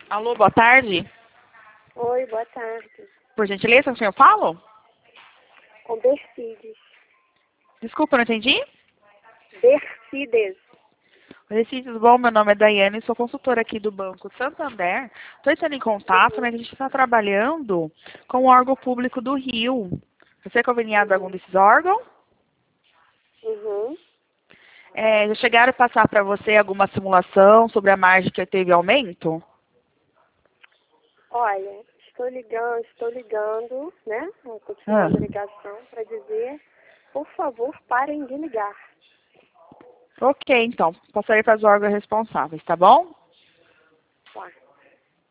Alô, boa tarde. Oi, boa tarde. Por gentileza, com quem eu falo? Com Bercides. Desculpa, não entendi. Bercides. Oi, tudo bom? Meu nome é Daiane, sou consultora aqui do Banco Santander. Estou entrando em contato, mas a gente está trabalhando com o órgão público do Rio. Você é conveniado a algum desses órgãos? Uhum. Já chegaram a passar para você alguma simulação sobre a margem que teve aumento? Olha, estou ligando, né? Ah. Continuando a ligação para dizer, por favor, parem de ligar. Ok, então. Passarei para os órgãos responsáveis, tá bom?